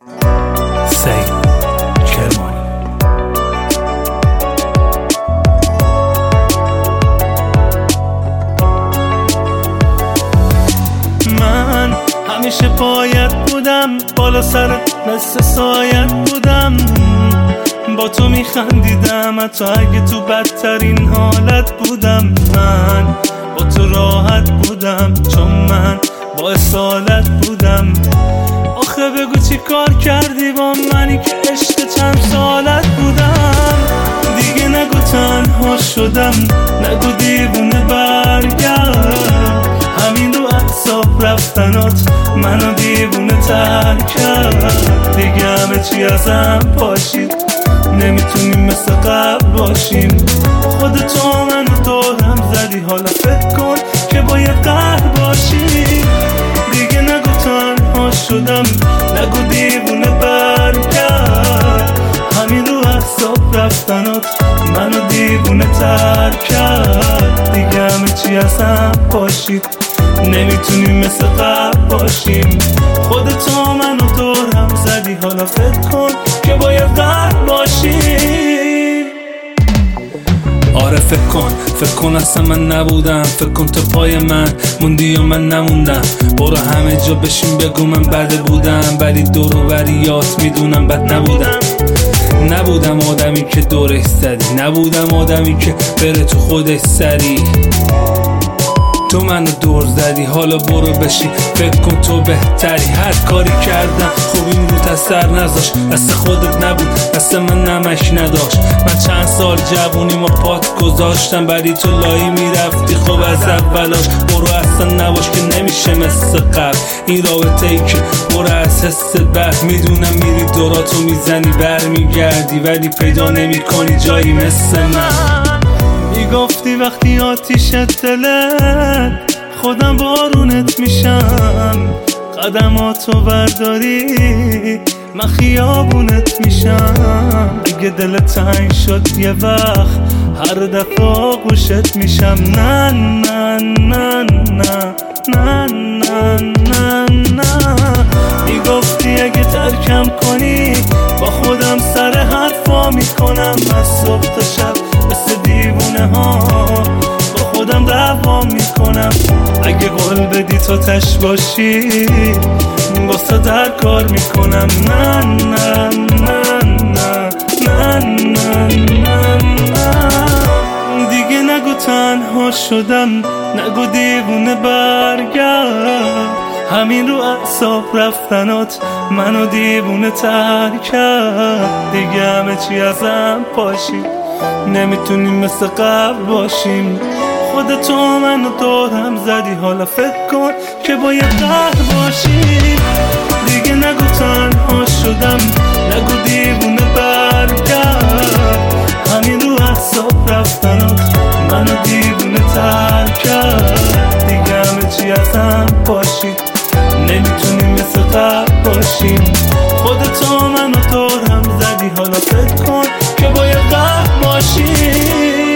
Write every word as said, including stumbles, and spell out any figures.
سعید کرمانی. من همیشه باید بودم، بالا سرت مثل سایت بودم، با تو میخندیدم حتی اگه تو بدترین حالت بودم. من با تو راحت بودم چون من با اصالت بودم. آخه بگو چی کار کردی با منی که عشق چند سالت بودم. دیگه نگو تنها شدم، نگو دیوونه برگرد. همین رو اعصاب رفتنات منو دیوونه تر کرد. دیگه همه چی ازم پاشید، نمیتونیم مثل قبل باشیم. خودتو منو دورم زدی، حالا فکر کن که باید قهر باشیم. دیگه نگو تنها شدم، نگو دیوونه برگرد. همین رو احساب رفتنات منو دیوونه تر کرد. دیگه همه چی ازم پاشید، نمیتونیم مثل قبل باشیم. خودتو منو دورم زدی، حالا فکر کن که باید قهر باشیم. آره فکر کن، فکر کن اصلا من نبودم. فکر کن تو پای من موندی یا من نموندم. برو همه جا بشین بگو من بده بودم، ولی دور و بریات میدونم بد نبودم. نبودم آدمی که دورش زدی، نبودم آدمی که بره تو خودش سری. تو منو دور زدی، حالا برو بشی فکر کن تو بهتری. هر کاری کردم خوب این رو اثر نذاشت، دست خودت نبود دست من نمک نداشت. من چند سال جوونی ما پات گذاشتم، ولی تو لایی میرفتی خب از اولاش. برو اصلا نباش که نمیشه مثل قبل این رابطه ای که برو از حس بد. میدونم میری دوراتو میزنی برمیگردی، ولی پیدا نمی کنی جایی مثل من. میگفتی وقتی آتیشت دلت خودم بارونت میشم. قدماتو برداری من خیابونت میشم. اگه دلت تنگ شد یه وقت هر دفعه گوشت میشم. نه نه نه نه نه نه نه نه. میگفتی اگه ترکم کنی با خودم سر حرفا میکنم. از صبح تا شب مثل دیوونه ها با خودم دعوا میکنم. اگه قول بدی تو تش باشی واسه در کار میکنم. نه نه نه نه نه نه نه نه. دیگه نگو تنها شدم، نگو دیوونه برگرد. همین رو اعصاب رفتنات منو دیوونه تر کرد. دیگه همه چی ازم پاشید، نمیتونیم مثل قبل باشیم. خودتو منو دورم زدی، حالا فکر کن که باید قهر باشیم. دیگه نگو تنها شدم، نگو دیوونه برگرد. همین رو احساب رفتنات منو دیوونه تر کرد. دیگه همه چی ازم پاشید، نمیتونیم مثل قبل باشیم. خودتو منو دورم زدی، حالا فکر کن که باید قهر باشیم.